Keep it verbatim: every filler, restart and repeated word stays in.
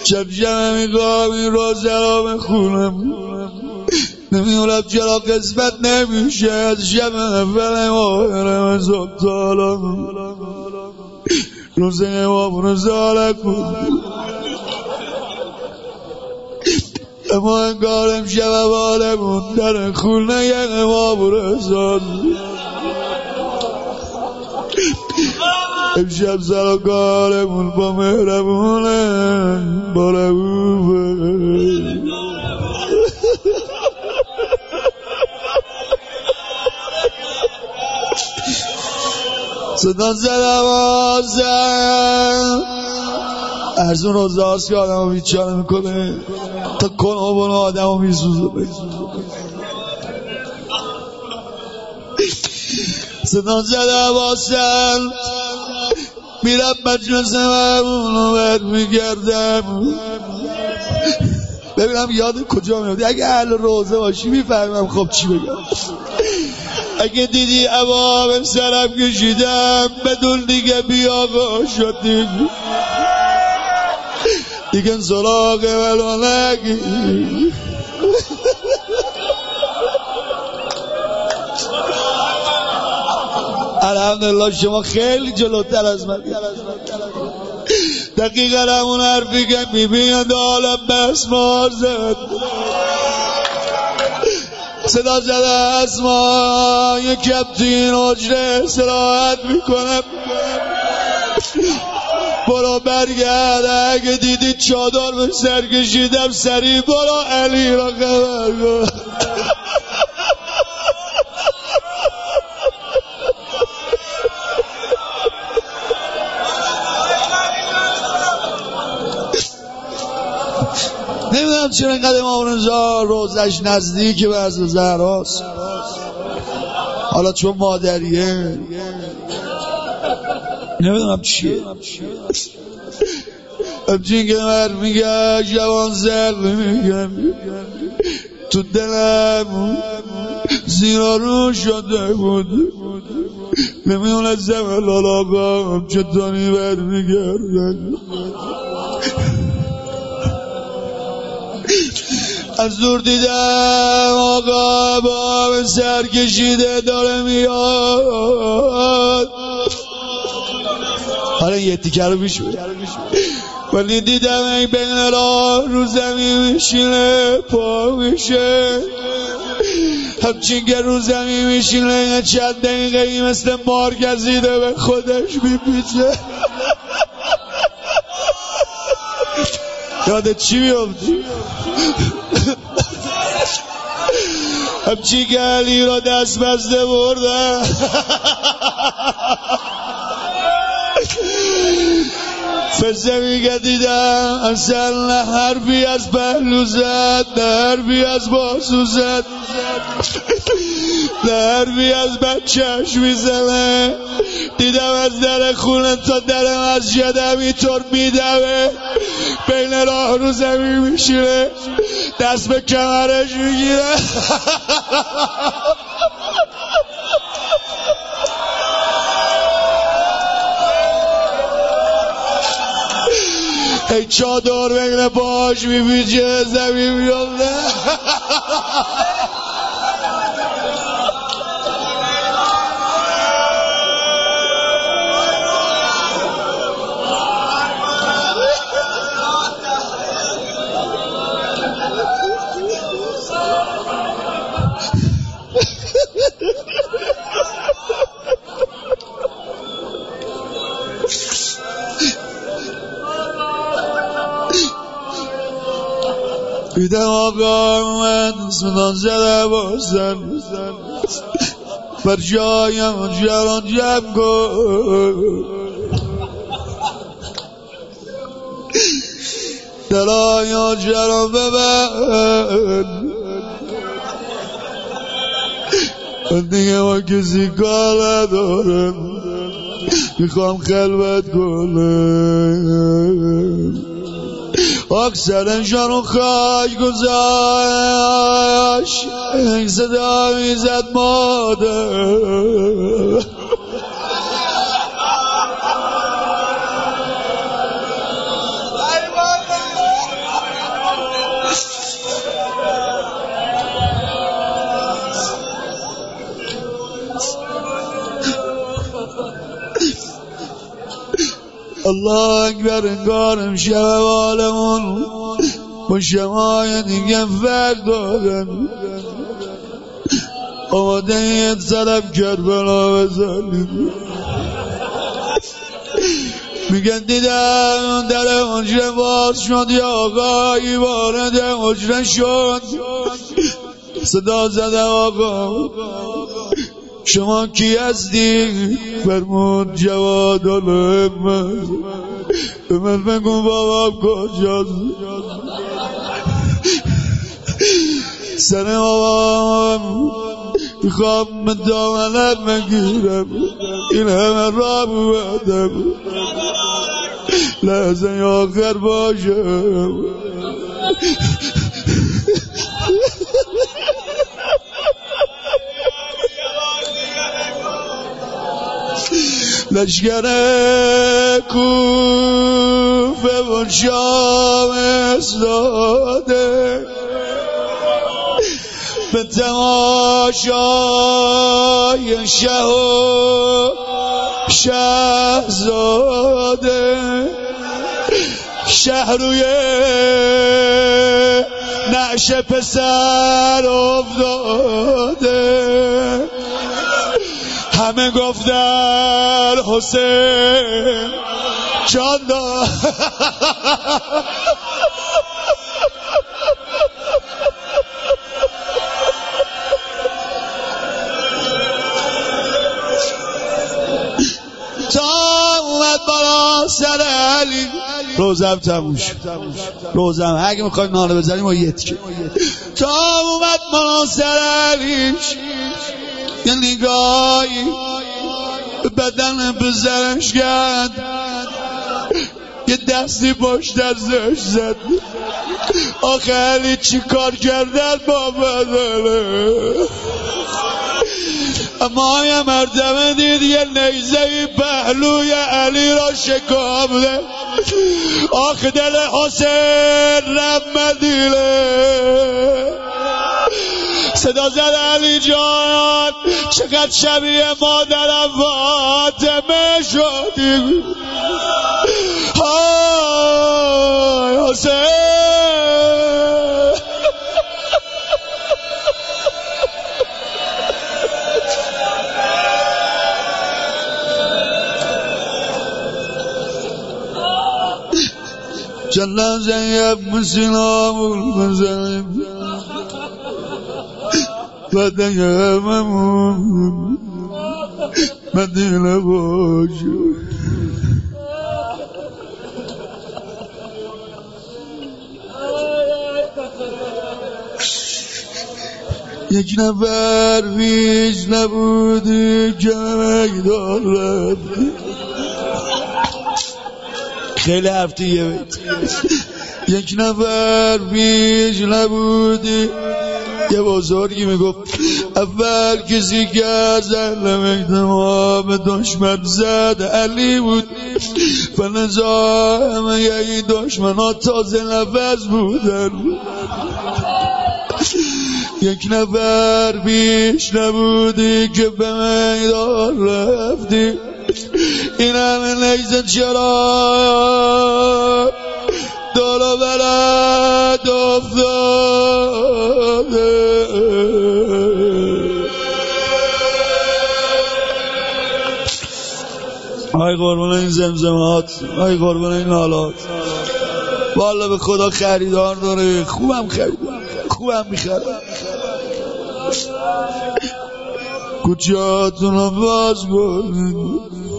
شب شب میگم این روزه به خونم نمیدونم چرا قسمت نمیشه از شب اول ماهرم از ابتالا روزه ما روزه کن اما انگارم شب بالمون در خونه یه ما برسان امشب سر و کارمون با مهرمونه بارمونه صدا زدم آزم ارزون روزه هاست که آدم رو بیچاره میکنه تا کنه بانو آدم رو میسوزه صدا زدم آزم میرم مجلس مرمون رو بر میگردم ببینم یاد کجا میاد اگه اهل روزه باشی میفهمم خب چی بگم اگه دیدی عوامم سرم کشیدم بدون دیگه بیاقا شدی دیگه سراغ ولو نگی الحمدلله شما خیلی جلوتر از من دقیقا همون حرفی که میبیند عالم بسمار زد صدا زده از ما یکم توی این حجره استراحت میکنم برو برگرد اگه دیدی چادر به سر کشیدم سریع برو علی را خبر کن نمیدونم چرا اینقدر امام رضا روزش نزدیک به از زهراست حالا چون مادریه نمیدونم چیه همچین که مر میگه جوان زل میگم تو دلم زیرا رو شده بود نمیدونه زمل آقا چطوری بر میگردن از دور دیدم آقا با سر کشیده داره میاد حالا یه تیکه رو بیش بود ولی دیدم این بین را رو زمین میشینه پا میشه همچین که رو زمین میشینه چند دقیقه ای مثل مار گزیده به خودش میپیچه یادت چی میفتی؟ همچی که علی را دست بسته بردن فزه میگه دیدم اصلا نه حرفی از پهلو زد نه حرفی از بازو زد نه حرفی از بچهش میزنه دیدم از در خونه تا در مسجد همینطور میدوه بین راه رو زمین میشیره دست به کمرش میگیره ای چادر بین پاش میپیچه زمین میفته دیدم آقا من صدا زده بازن بر جایم جران جمع کن دلایا جران ببن من دیگه با کسی کار ندارم میخوام خلوت کنم اکثرشان رو خواهش گذاشت این صدا میزد مادر الله اکبر. انگارم شب بالمون با شمای دیگه فرق دارن. آماده یه طرف کربلا بزنیم. میگن دیدم در حجره باز شد یا آقایی وارد حجره شد. صدا زدم آقا شما کی هستی؟ فرمود جواد الامه. به من بگو بابا کجاست؟ سر بابام میخوام به دامنت بگیرم، این همه را بودم لحظه آخر باشم. لشگر کوفه و شام استاده به تماشای شه و شهزاده. شهروی نعش پسر افتاده. همه گفتن حسین جان داد. تا اومد بالا سر علی. روزم تموم شد. روزم اگه میخوایم ناله بزنیم و یه تیکه. تا اومد بالا سر علیش یه نگاهی بدن پسرش کرد، یه دستی پشت ازش زد. آخه علی چی کار کردن با بدنه؟ اما یه مرتبه دید یه نیزهی پهلوی علی را شکافته. آخه دل حسین رم مدیله. صدا زد علی جان چقدر شبیه مادرم فاطمه شدی. های حسین. جلال زیب مسلامون مزنیم بدیممون مدینه باشه. یک نفر بیش نبودی که میدان رفتی. خیلی هفته یه بیت. یک نفر بیش نبودی. یه بزرگی میگفت اول کسی که از اهل بیت ما به دشمن زد علی بود. فنزا همه یه دشمن ها تازه نفس بودن. یک نفر بیش نبودی که به میدان رفتی. این همه نیزه چرا دور و برد افتاده؟ آی قربان این زمزمات، آی قربان این حالات. والا به خدا خریدار داره. خوبم خرید، خوبم میخرم. کوچه‌هاتون رو باز کنید.